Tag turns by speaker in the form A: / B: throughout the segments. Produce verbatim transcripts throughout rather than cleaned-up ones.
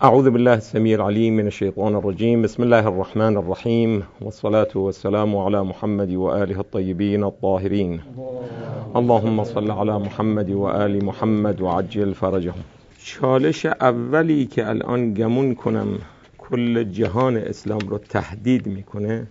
A: اعوذ بالله السميع العليم من الشيطان الرجيم. بسم الله الرحمن الرحيم، والصلاة والسلام على محمد وآله الطيبين الطاهرين. اللهم صل على محمد و آل محمد و عجل فرجهم. چالش اولی که الان گمون کنم کل جهان اسلام رو تهدید میکنه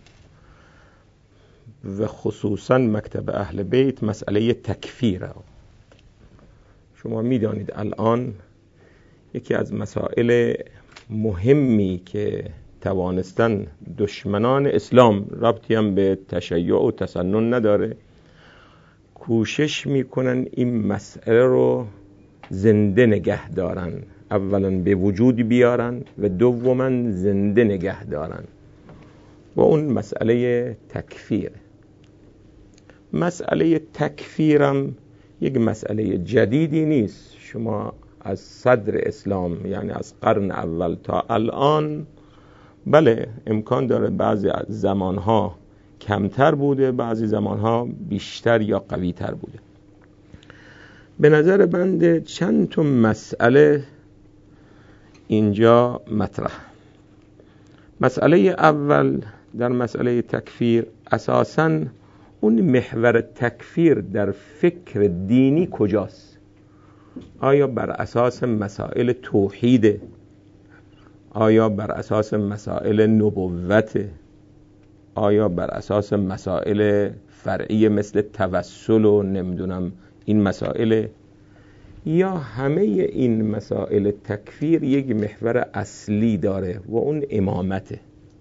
A: و خصوصا مکتب اهل بیت، مسئله تکفیره. شما میدانید الان یکی از مسائل مهمی که توانستن دشمنان اسلام، ربطی هم به تشیع و تسنن نداره، کوشش میکنن این مسئله رو زنده نگه دارن. اولا به وجود بیارن و دوما زنده نگه دارن و اون مسئله تکفیر. مسئله تکفیرم یک مسئله جدیدی نیست. شما از صدر اسلام، یعنی از قرن اول تا الان، بله امکان داره بعضی زمانها کمتر بوده، بعضی زمانها بیشتر یا قویتر بوده. به نظر بنده چند تا مسئله اینجا مطرح. مسئله اول در مسئله تکفیر، اساساً اون محور تکفیر در فکر دینی کجاست؟ آیا بر اساس مسائل توحیده؟ آیا بر اساس مسائل نبوته؟ آیا بر اساس مسائل فرعی مثل توسل و نمیدونم این مسائل؟ یا همه این مسائل تکفیر یک محور اصلی داره و اون امامته؟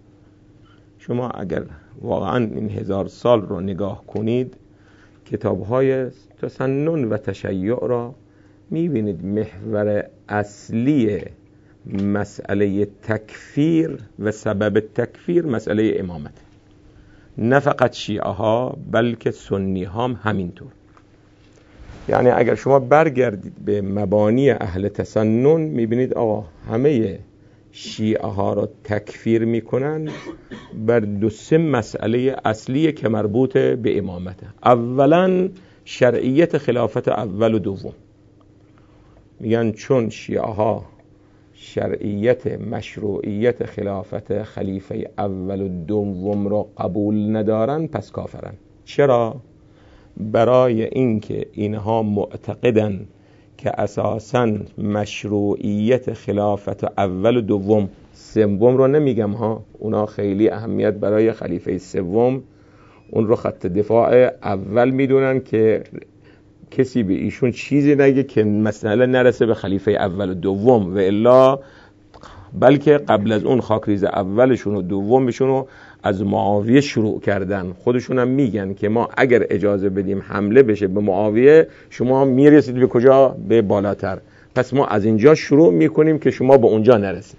A: شما اگر واقعا این هزار سال رو نگاه کنید، کتاب‌های تسنن و تشیع را میبینید محور اصلی مسئله تکفیر و سبب تکفیر مسئله امامت. نه فقط شیعه ها بلکه سنی ها هم همینطور. یعنی اگر شما برگردید به مبانی اهل تسنن، میبینید آقا همه شیعه ها را تکفیر میکنن بر دو سه مسئله اصلی که مربوط به امامته. اولا شرعیت خلافت اول و دوم. میگن چون شیعه ها شرعیت مشروعیت خلافت خلیفه اول و دوم را قبول ندارن پس کافرن. چرا؟ برای اینکه اینها معتقدن که اساساً مشروعیت خلافت اول و دوم، سوم رو نمیگم ها، اونا خیلی اهمیت برای خلیفه سوم، اون رو خط دفاع اول میدونن که کسی به ایشون چیزی نگه که مسئله نرسه به خلیفه اول و دوم، و الا بلکه قبل از اون خاکریز اولشون و دومشون رو از معاویه شروع کردن. خودشون هم میگن که ما اگر اجازه بدیم حمله بشه به معاویه، شما میرسید به کجا؟ به بالاتر. پس ما از اینجا شروع میکنیم که شما به اونجا نرسید.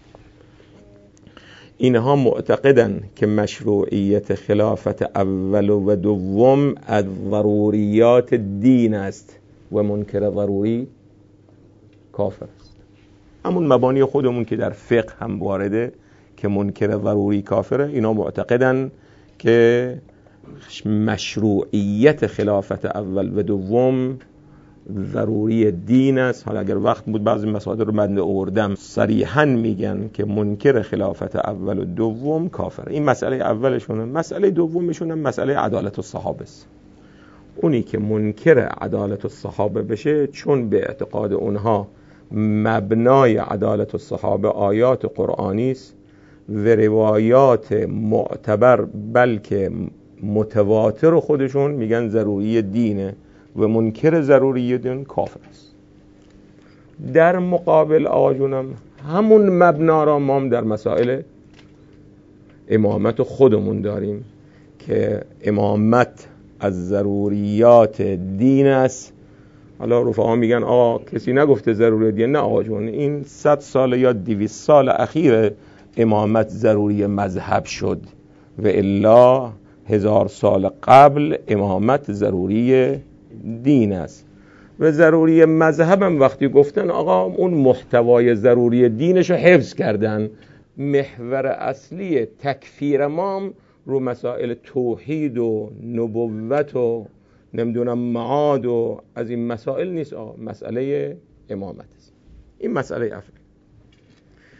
A: اینها معتقدن که مشروعیت خلافت اول و دوم از ضروریات دین است و منکر ضروری کافر است. همون مبانی خودمون که در فقه هم وارده که منکر ضروری کافره، اینا معتقدن که مشروعیت خلافت اول و دوم ضروری دین است. حالا اگر وقت بود بعضی مسائل رو بنده آوردم، صریحاً میگن که منکر خلافت اول و دوم کافر. این مسئله اولشونه. مسئله دومشون هم مسئله عدالت الصحابه است. اونی که منکر عدالت الصحابه بشه، چون به اعتقاد اونها مبنای عدالت الصحابه آیات قرآنی است و روایات معتبر بلکه متواتر، خودشون میگن ضروری دینه و منکر ضروری دین کافر است. در مقابل آقا جونم همون مبنا را ما هم در مسائل امامت خودمون داریم که امامت از ضروریات دین است. حالا رفقا میگن آقا کسی نگفته ضروری دین. نه آقا جون، این صد سال یا دویست سال اخیر امامت ضروری مذهب شد و الا هزار سال قبل امامت ضروری دین است. و ضروری مذهبم وقتی گفتن آقا اون محتوای ضروری دینش رو حفظ کردن. محور اصلی تکفیر ما رو مسائل توحید و نبوت و نمیدونم معاد و از این مسائل نیست، آقا مسئله امامت است. این مسئله اول.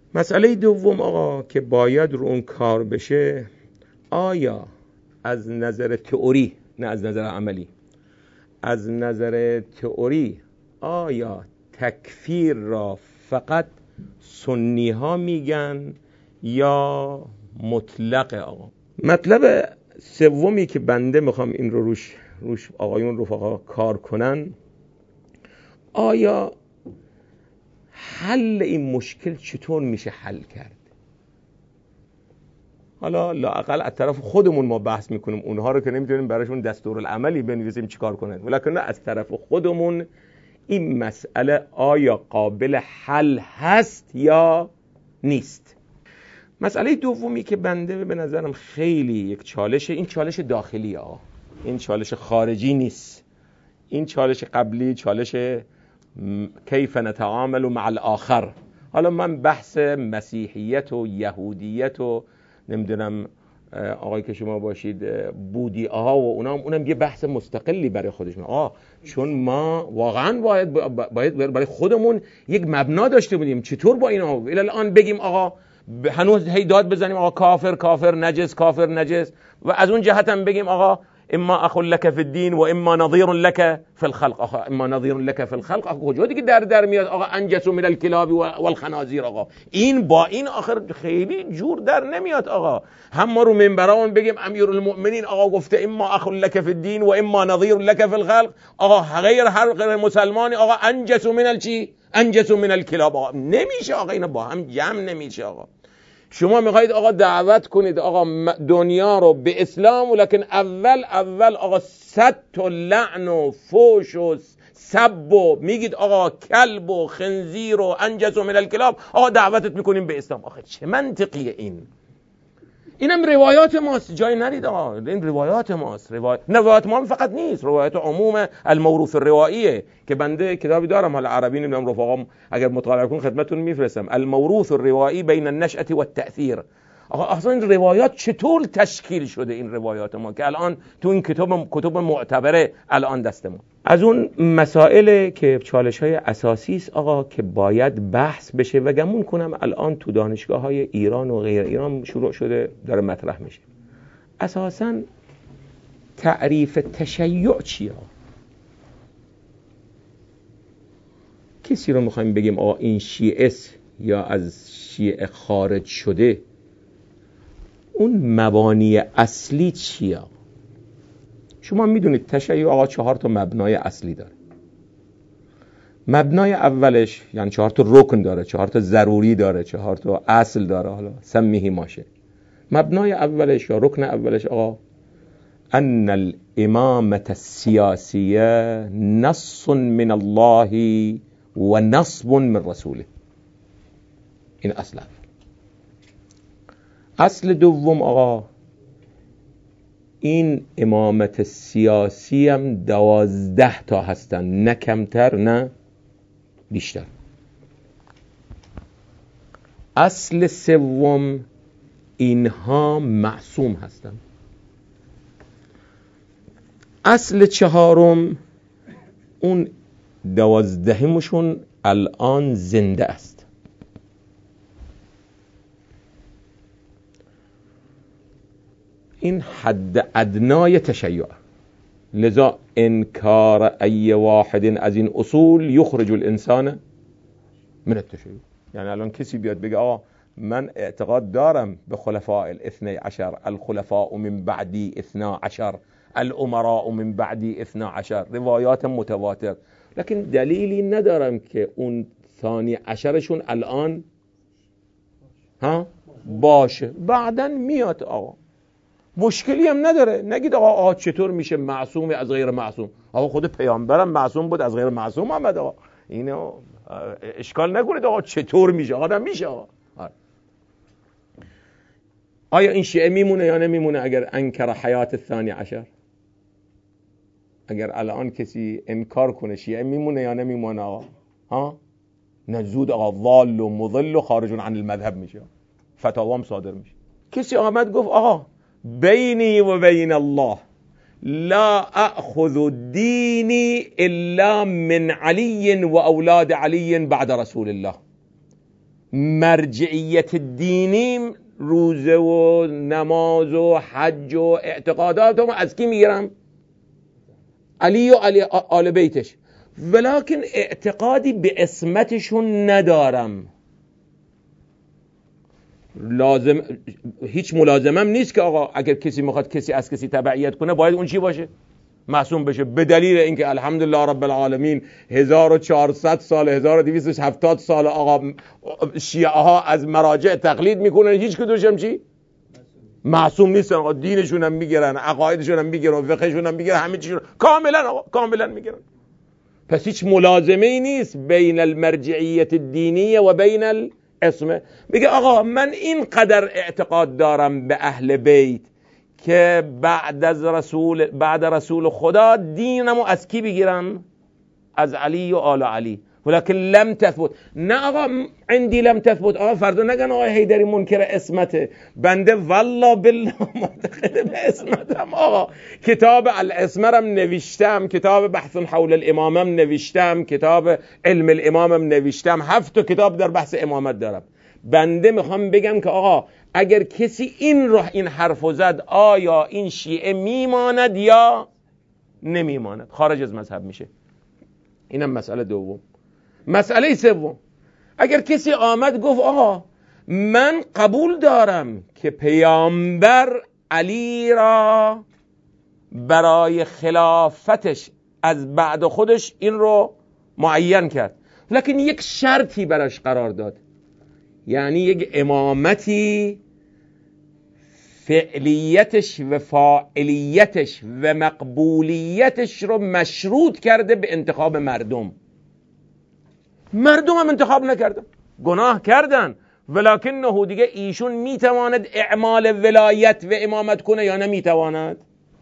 A: مسئله دوم آقا که باید رو اون کار بشه، آیا از نظر تئوری، نه از نظر عملی، از نظر تئوری آیا تکفیر را فقط سنی ها میگن یا مطلق؟ آقا مطلب سومی که بنده میخوام این رو روش روش آقایون رفقا کار کنن، آیا حل این مشکل چطور میشه حل کرد؟ حالا لااقل از طرف خودمون ما بحث میکنیم، اونها رو که نمیتونیم براشون دستورالعملی بنویسیم چیکار کنن، ولی نه از طرف خودمون این مسئله آیا قابل حل هست یا نیست. مسئله دومی که بنده به نظرم خیلی یک چالشه، این چالش داخلی ها، این چالش خارجی نیست. این چالش قبلی چالش کیف نتعامل مع الاخر. حالا من بحث مسیحیت و یهودیت و نمیدونم آقای که شما باشید بودی ها و اونام اونم یه بحث مستقلی برای خودشون. آه چون ما واقعا باید باید برای خودمون یک مبنا داشته بودیم. چطور با اینا الی الان بگیم آقا هنوز هی داد بزنیم آقا کافر کافر نجس کافر نجس، و از اون جهت هم بگیم آقا اما اخو لك فی الدین و اما نظیر لك فی الخلق. آقا اما نظیر لك فی الخلق آقا کجا دیگه در در میاد آقا انجس من الکلاب والخنازیر؟ آقا این با این آخر خیلی جور در نمیاد. آقا هم ما رو منبرامون بگیم امیرالمؤمنین آقا گفته اما اخو لك فی الدین و اما نظیر لك فی الخلق، آقا غیر هر غیر مسلمانی آقا انجس من الچی انجس من الکلاب. آقا نمیشه آقا، اینا با هم جمع نمیشه. آقا شما میخواید آقا دعوت کنید آقا دنیا رو به اسلام، ولکن اول اول آقا ست و لعن و فوش و سب و میگید آقا کلب و خنزیر و انجس من الکلاب، آقا دعوتت میکنیم به اسلام. آخه چه منطقیه این؟ اینم روایات ماست، جای نرید آقا، این روایات ماست. روایات روایات ما فقط نیست، روایات عموم الموروث الروائیه که بنده کتابی دارم حالا عربی نمیدونم رفقام اگر مطالعه کن خدمتتون میفرستم، الموروث الروائی بین النشأة والتأثیر. آقا اصلا این روایات چطور تشکیل شده؟ این روایات ما که الان تو این کتاب کتب معتبره الان دستمون. از اون مسائل که چالش های اساسی است آقا که باید بحث بشه و گمون کنم الان تو دانشگاه های ایران و غیر ایران شروع شده داره مطرح میشه. اساساً تعریف تشیع چیه؟ کسی رو میخوایم بگیم آقا این شیعه است یا از شیعه خارج شده، اون مبانی اصلی چیه؟ شما میدونید تشیع آقا چهار تا مبنای اصلی داره. مبنای اولش یعنی چهار تا رکن داره، چهار تا ضروری داره، چهار تا اصل داره، حالا سمیه ماشه. مبنای اولش یا رکن اولش آقا ان الامامة السیاسیه نص من الله و نصب من رسوله. این اصل اول. اصل دوم آقا این امامت سیاسی هم دوازده تا هستن، نه کمتر نه بیشتر. اصل سوم اینها معصوم هستن. اصل چهارم اون دوازدهمشون الان زنده است. این حد ادنای تشیع. لذا انکار ای واحد از این اصول یخرج الانسان من التشیع. یعنی الان کسی بیاد بگه آقا من اعتقاد دارم به خلفاء الاثنی عشر، الخلفاء من بعدی اثنا عشر، الامراء من بعدی اثنا عشر، روایات متواتر، لکن دلیلی ندارم که اون ثانی عشرشون الان ها باشه، بعداً میاد. آقا مشکلی هم نداره. نگید آقا, آقا چطور میشه معصوم از غیر معصوم؟ آقا خود پیامبرم معصوم بود از غیر معصوم آمد. آقا اینو اشکال نکنید. آقا چطور میشه؟ آقا میشه. آقا آیا این شیعه میمونه یا نمیمونه اگر انکر حیات الثانی عشر؟ اگر الان کسی انکار کنه شیعه میمونه یا نمیمونه؟ آقا ها نه زود آقا ضال و مضل و خارج عن المذهب میشه، فتاوام صادر میشه. کسی آمد گفت آقا بینی و بین الله لا اخذ دینی الا من علی و اولاد علی بعد رسول الله. مرجعیت دینیم روزه و نماز و حج و اعتقاداتم از کی میگیرم؟ علی و علی آل بیتش، ولکن اعتقادی به اسمتشون ندارم. لازم هیچ ملازمم نیست که آقا اگر کسی میخواد کسی از کسی تبعیت کنه باید اون چی باشه؟ معصوم بشه، به دلیل اینکه الحمدلله رب العالمین هزار و چهارصد سال هزار و دویست و هفتاد سال آقا شیعه ها از مراجع تقلید میکنن، هیچ کدومشم چی؟ معصوم نیستن آقا، دینشون هم میگیرن، عقایدشون هم میگیرن، فقهشون هم میگیرن، همه چیشون کاملا آقا کاملا میگیرن. پس هیچ ملازمه ای نیست بین المرجعیت الدینیه و بین الاسمه. میگه آقا من این قدر اعتقاد دارم به اهل بیت که بعد از رسول بعد رسول خدا دینمو از کی بگیرم؟ از علی و آل علی، ولکن لم تثبت. نه آقا عندی لم تثبت. آقا فردا نگن آقا حیدری منکر اسمته، بنده والله بالله معتقد به اسمتم. آقا کتاب الاسمرم نوشتم، کتاب بحث حول الامامم نوشتم، کتاب علم الامامم نوشتم، هفت تا کتاب در بحث امامت دارم. بنده میخوام بگم که آقا اگر کسی این رو این حرفو زد آیا این شیعه میماند یا نمیماند؟ خارج از مذهب میشه. اینم مسئله دوم. مسئله سوم، اگر کسی آمد گفت آقا من قبول دارم که پیامبر علی را برای خلافتش از بعد خودش این رو معین کرد، لکن یک شرطی براش قرار داد، یعنی یک امامتی فعلیتش و فاعلیتش و مقبولیتش رو مشروط کرده به انتخاب مردم. مردم هم انتخاب نکردن، گناه کردن، ولکنه دیگه ایشون میتواند اعمال ولایت و امامت کنه یا نمیتواند؟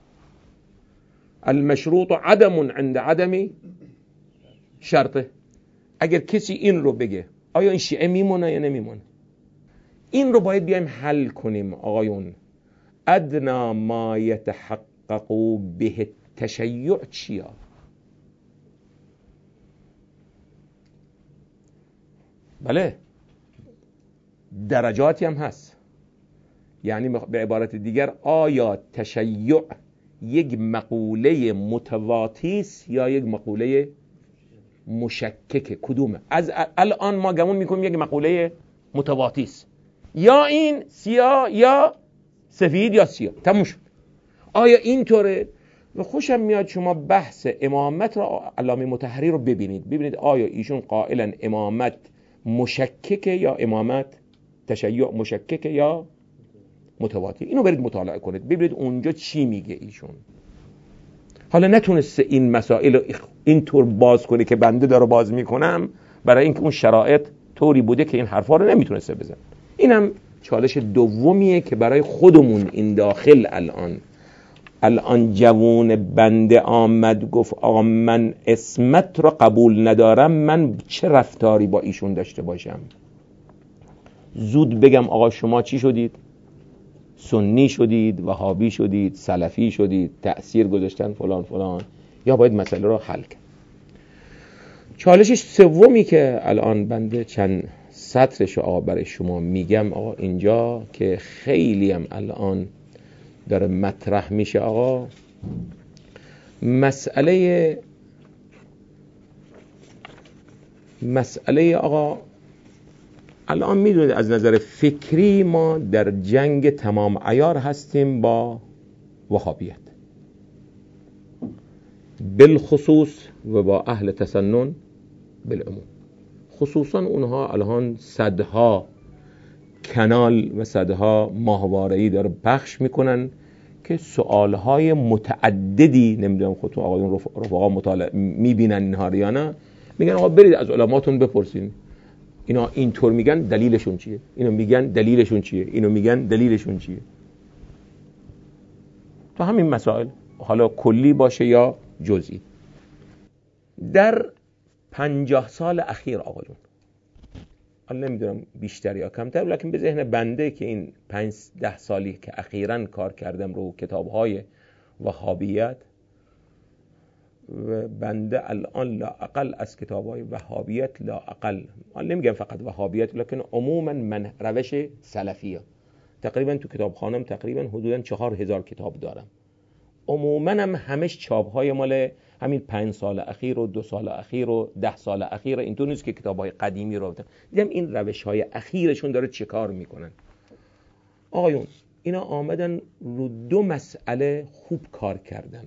A: المشروط عدم عند عدمی شرطه. اگر کسی این رو بگه آیا این شیعه میمونه یا نمیمونه؟ این رو باید بیایم حل کنیم آقایون. ادنا ما یتحقق به التشیع چیه؟ بله درجاتی هم هست، یعنی به عبارت دیگر آیا تشیع یک مقوله متواتی است یا یک مقوله مشککه؟ کدومه؟ از الان ما گمون میکنیم یک مقوله متواتی است، یا این سیاه یا سفید یا سیاه، تموم شد. آیا اینطوره؟ و خوشم میاد شما بحث امامت را علامه مطهری رو ببینید، ببینید آیا ایشون قائلا امامت مشککه یا امامت تشیع مشککه یا متواتی. اینو برید مطالعه کنید ببینید اونجا چی میگه ایشون. حالا نتونسته این مسائل اینطور باز کنه که بنده داره باز میکنم، برای اینکه اون شرایط طوری بوده که این حرفا رو نمیتونسته بزن. اینم چالش دومیه که برای خودمون این داخل الان الان جوون بنده آمد گفت آقا من اسمت رو قبول ندارم، من چه رفتاری با ایشون داشته باشم؟ زود بگم آقا شما چی شدید؟ سنی شدید، وهابی شدید، سلفی شدید، تأثیر گذاشتن فلان فلان، یا باید مسئله رو حل کرد. چالشش سومی که الان بنده چند سطرش آقا برای شما میگم آقا اینجا که خیلی هم الان داره مطرح میشه آقا، مسئله مسئله آقا الان میدونید از نظر فکری ما در جنگ تمام عیار هستیم با وهابیت بالخصوص و با اهل تسنن بالعموم. خصوصا اونها الان صدها کانال و صدها ماهواره‌ای داره پخش میکنن که سوالهای متعددی، نمیدونم خودتون آقایون رفقا مطالعه میبینن اینها یا نه، میگن آقا برید از علماتون بپرسین اینا اینطور میگن دلیلشون چیه، اینو میگن دلیلشون چیه، اینو میگن دلیلشون چیه. تو همین مسائل حالا کلی باشه یا جزئی، در پنجاه سال اخیر آقایون، حالا نمیدونم بیشتر یا کمتر، لیکن به ذهن بنده که این پنج ده سالی که اخیراً کار کردم رو کتاب‌های وهابیت، و بنده الان لااقل از کتاب‌های وهابیت لااقل، من نمیگم فقط وهابیت، لکن عموما من روش سلفیه تقریبا تو کتابخانم تقریبا حدودا چهار هزار کتاب دارم. عموما هم همش چاپ‌های مال همین پنج سال اخیر و دو سال اخیر و ده سال اخیر، اینطور نیست که کتاب‌های قدیمی رو دیدم. این روش‌های اخیرشون داره چه کار میکنن. آقایون اینا آمدن رو دو مسئله خوب کار کردن.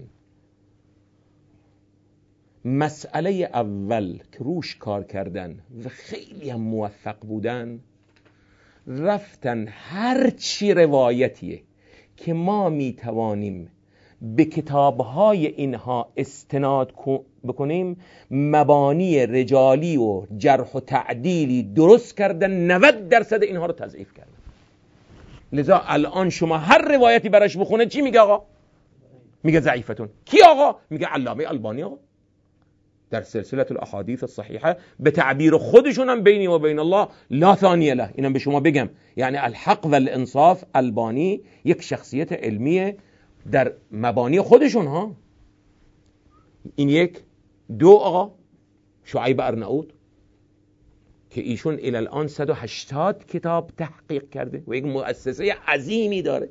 A: مسئله اول که روش کار کردن و خیلی هم موفق بودن، رفتن هر چی روایتیه که ما میتوانیم به کتابهای اینها استناد بکنیم، مبانی رجالی و جرح و تعدیلی درست کردن، نود درصد اینها رو تضعیف کردن. لذا الان شما هر روایتی براش بخونه چی میگه آقا؟ میگه ضعیفتون. کی آقا؟ میگه علامه البانی آقا در سلسله الاحادیث الصحیحه، به تعبیر خودشون هم بینی و بین الله لا ثانیه له. اینم به شما بگم، یعنی الحق و الانصاف البانی یک شخصیت علمیه در مبانی خودشون ها. این یک. دو آقا شعیب ارناؤوط که ایشون الی الان صد و هشتاد کتاب تحقیق کرده و یک مؤسسه عظیمی داره.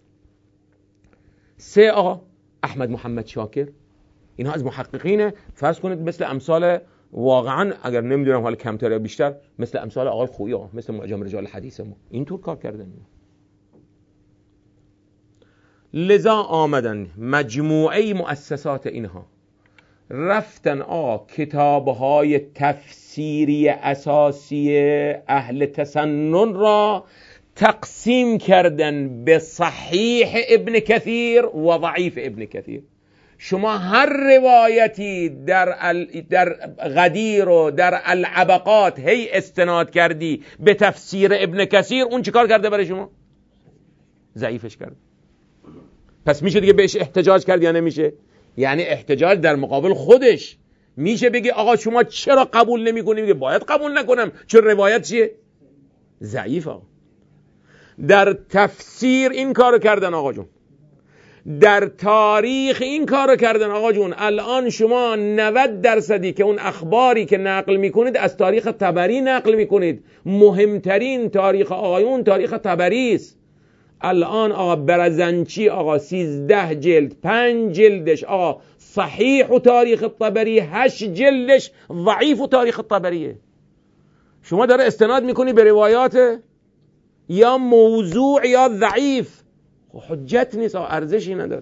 A: سه آقا احمد محمد شاکر، اینها از محققینه، فرض کنید مثل امثال، واقعا اگر نمیدونم حالا کمتر یا بیشتر، مثل امثال آقای خویی ها، مثل معجم رجال حدیث ما، اینطور کار کردن. لذا آمدن مجموعه مؤسسات اینها رفتن آ کتابهای تفسیری اساسی اهل تسنن را تقسیم کردن به صحیح ابن کثیر و ضعیف ابن کثیر. شما هر روایتی در, ال... در غدیر و در العبقات هی استناد کردی به تفسیر ابن کثیر، اون چیکار کرده برای شما؟ ضعیفش کرده. پس میشه دیگه بهش احتجاج کرد یا نمیشه؟ یعنی احتجاج در مقابل خودش. میشه بگی آقا شما چرا قبول نمی کنی؟ میگه باید قبول نکنم چون روایت چیه؟ ضعیفه. در تفسیر این کارو کردن آقا جون، در تاریخ این کارو کردن آقا جون. الان شما نود درصدی که اون اخباری که نقل میکنید از تاریخ طبری نقل میکنید. مهمترین تاریخ آقایون تاریخ طبری است. الان آقا برزنچی آقا سیزده جلد، پنج جلدش آقا صحیح و تاریخ طبری، هشت جلدش ضعیف و تاریخ طبریه. شما داره استناد میکنی به روایات یا موضوع یا ضعیف، حجت نیست، ارزشی نداره.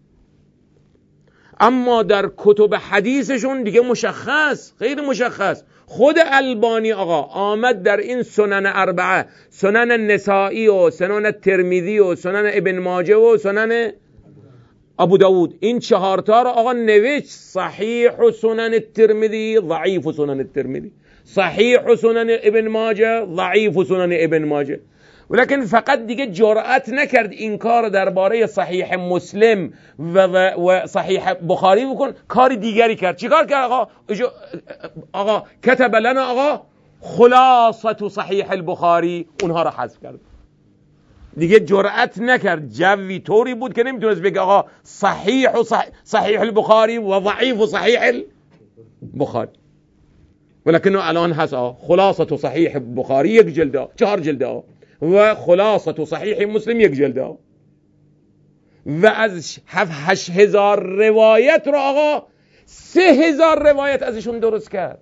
A: اما در کتب حدیثشون دیگه مشخص، خیلی مشخص. خود البانی آقا آمد در این سنن اربعه، سنن نسائی و سنن ترمذی و سنن ابن ماجه و سنن ابو داود، این چهارتا رو آقا نوشت: صحیح و سنن ترمذی، ضعیف و سنن ترمذی، صحیح و سنن ابن ماجه، ضعیف و سنن ابن ماجه. ولكن فقط دیگه جرأت نکرد این کار درباره صحیح مسلم و, و صحیح بخاری بکن، کار دیگری کرد. چی کار کرد آقا؟ آقا کتب لنا آقا خلاصه صحیح البخاری، اونها رو حذف کرد. دیگه جرأت نکرد. جوی طوری بود که نمیتونست بگه آقا صحیح و صحیح, صحیح البخاری و ضعیف و صحیح البخاری. ولكن الان هست آقا خلاصه صحیح بخاری یک جلده، چهار جلده، و خلاصه صحیح مسلم یک جلده، و از هشت هزار روایت رو آقا سه هزار روایت ازشون درست کرد.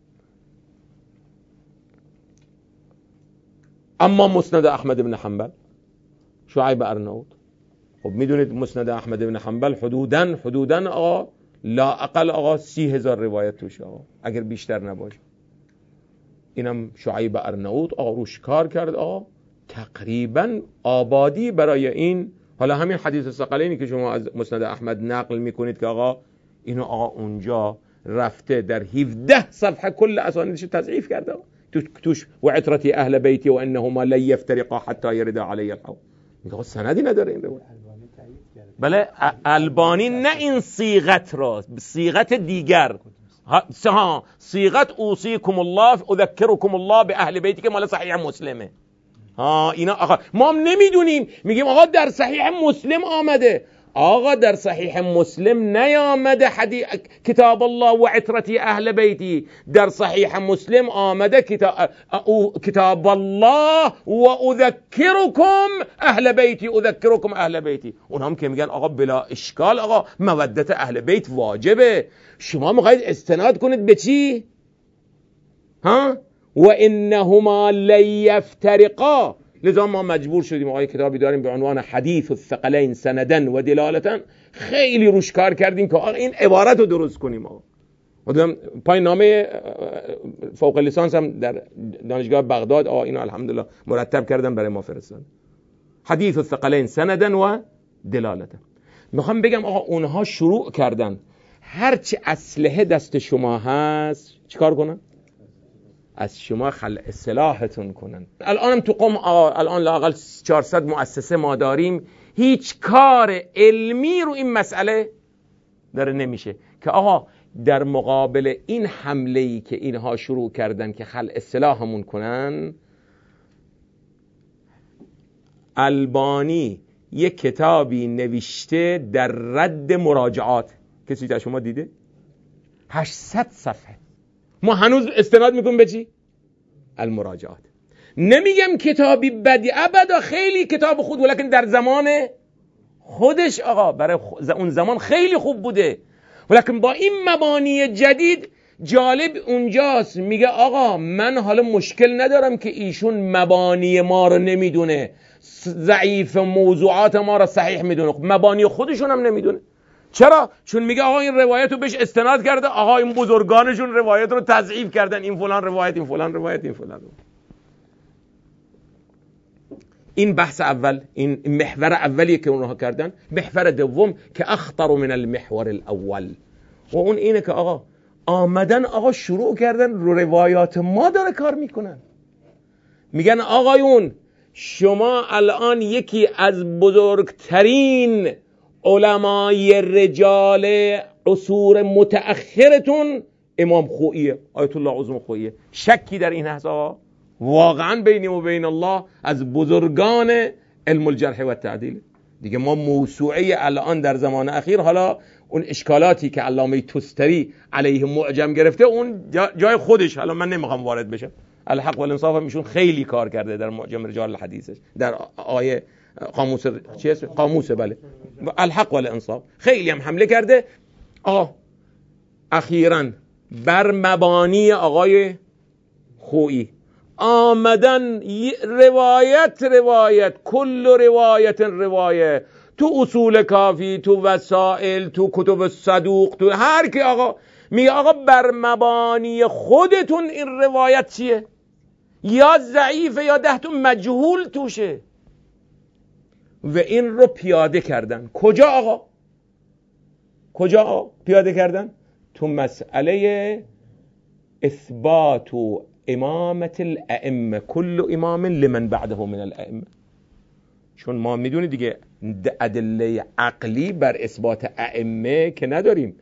A: اما مسند احمد بن حنبل، شعیب ارناؤوط، خب میدونید مسند احمد بن حنبل حدوداً حدوداً آقا لا اقل آقا سی هزار روایت توش آقا، اگر بیشتر نباشه. اینم شعیب ارناؤوط آقا روش کار کرد آقا، تقریبا آبادی برای این. حالا همین حدیث ثقلینی که شما از مسند احمد نقل میکنید که آقا اینو آقا اونجا رفته در هفده صفحه کل اسانیدش تضعیف کرده توش، و عترتی اهل بیتی و انهما لا یفترقا حتی یرد علی الحوض. میگه سندی نداره این روایت. بله البانی نه این صیغت را، صیغت دیگر، ها صیغت اوصیکم الله اذکرکم الله به اهل بیتی که مال صحیح مسلمه. ها اینا آقا ما هم نمیدونیم، میگیم آقا در صحیح مسلم آمده. آقا در صحیح مسلم نیامده حدیث کتاب الله و عترتی اهل بیتی، در صحیح مسلم آمده کتاب, کتاب الله و اذکرکم اهل بیتی، اذکرکم اهل بیتی. اون هم که میگن آقا بلا اشکال آقا مودت اهل بیت واجبه، شما میخواید استناد کنید به چی؟ ها؟ و انهما لیفترقا. لذا ما مجبور شدیم آقای کتابی داریم به عنوان حدیث الثقلین سندن و دلالتا، خیلی روش کار کردیم که آقا این عبارت رو درست کنیم. آقا پای نامه فوق لیسانس هم در دانشگاه بغداد آقا اینو الحمدلله مرتب کردم برای ما فرستادن، حدیث الثقلین سندن و دلالتا. میخوام بگم آقا اونها شروع کردن هرچی اسلحه دست شما هست چیکار کنن؟ از شما خلع اصلاحتون کنن. الانم تو قم الان لااقل چهارصد مؤسسه ما داریم، هیچ کار علمی رو این مسئله داره نمیشه که آقا در مقابل این حمله‌ای که اینها شروع کردن که خلع اصلاحمون کنن، البانی یک کتابی نوشته در رد مراجعات. کسی تا شما دیده؟ هشتصد صفحه. ما هنوز استناد میکنیم به چی؟ المراجعات. نمیگم کتابی بدی، ابدا، خیلی کتاب خود، ولیکن در زمان خودش آقا برای اون زمان خیلی خوب بوده، ولیکن با این مبانی جدید جالب اونجاست میگه آقا من حالا مشکل ندارم که ایشون مبانی ما رو نمیدونه، ضعیف موضوعات ما رو صحیح میدونه، مبانی خودشون هم نمیدونه. چرا؟ چون میگه آقا این روایت رو بهش استناد کرده، آقا این بزرگانشون روایت رو تضعیف کردن، این فلان روایت، این فلان روایت، این فلان روایت. این بحث اول، این محور اولیه که اونها کردن. محور دوم که اخطر من المحور الاول و اون اینه که آقا آمدن آقا شروع کردن رو روایات ما داره کار میکنن. میگن آقایون شما الان یکی از بزرگترین علمای رجال عصور متأخرتون امام خوئیه، آیت الله عظم خوئیه. شکی در این هست آقا؟ واقعا بینی و بین الله از بزرگان علم الجرح و تعدیل دیگه. ما موسوعه الان در زمان اخیر، حالا اون اشکالاتی که علامه توستری علیه معجم گرفته اون جای خودش، حالا من نمیخوام وارد بشم. الحق و الانصاف هم ایشون خیلی کار کرده در معجم رجال الحدیثش، در آیه قاموس چی اسم قاموسه، بله، الحق و الانصاف خیلی هم حمله کرده. آقا اخیراً بر مبانی آقای خوئی آمدن روایت روایت کل روایت روایت تو اصول کافی، تو وسائل، تو کتب صدوق، تو هر کی آقا میگه آقا بر مبانی خودتون این روایت چیه؟ یا ضعیفه یا ده تو مجهول توشه و این رو پیاده کردن. کجا آقا؟ کجا آقا پیاده کردن؟ تو مسئله اثبات و امامت الائمه، کل امام لمن بعده من الائمه. چون ما میدونی دیگه ادله عقلی بر اثبات ائمه که نداریم.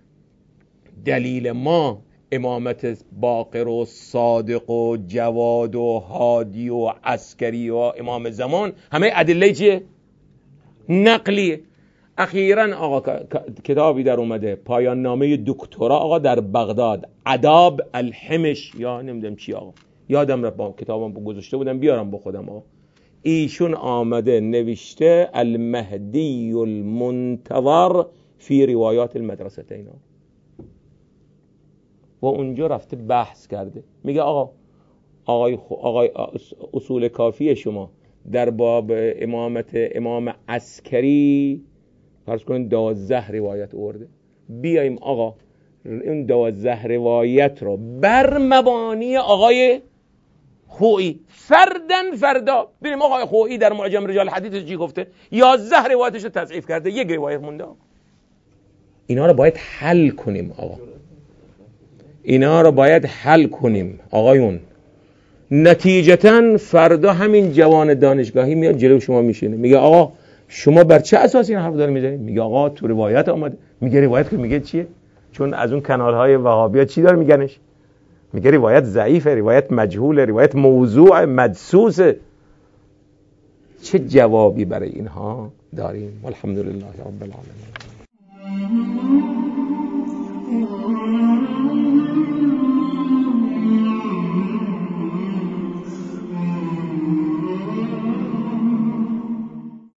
A: دلیل ما امامت باقر و صادق و جواد و هادی و عسکری و امام زمان همه ادله چیه؟ نقلیه. اخیراً آقا کتابی در اومده، پایان نامه دکترا آقا در بغداد، آداب الحمش یا نمیدونم چی آقا، یادم رفت، با کتابم گذاشته بودم بیارم با خودم آقا. ایشون آمده نوشته المهدی المنتظر فی روایات المدرستین و اونجا رفته بحث کرده. میگه آقا آقای, آقای اصول کافی شما در باب امامت امام عسکری فرض کنید دوازده روایت آورده، بیایم آقا این دوازده روایت رو بر مبانی آقای خوئی فردن فردا ببینیم آقای خوئی در معجم رجال حدیث چی گفته، یازده روایتش رو تضعیف کرده، یک روایت مونده. اینا رو باید حل کنیم آقا، اینا رو باید حل کنیم آقایون. نتیجتاً فردا همین جوان دانشگاهی میاد جلو شما میشینه میگه آقا شما بر چه اساسی این حرف دارید میزنید؟ میگه آقا تو روایت آمده. میگه روایت که میگه چیه؟ چون از اون کانال های وهابیا چی داره میگنش؟ میگه روایت ضعیفه، روایت مجهوله، روایت موضوع مدسوسه. چه جوابی برای اینها داریم؟ والحمدلله رب العالمین.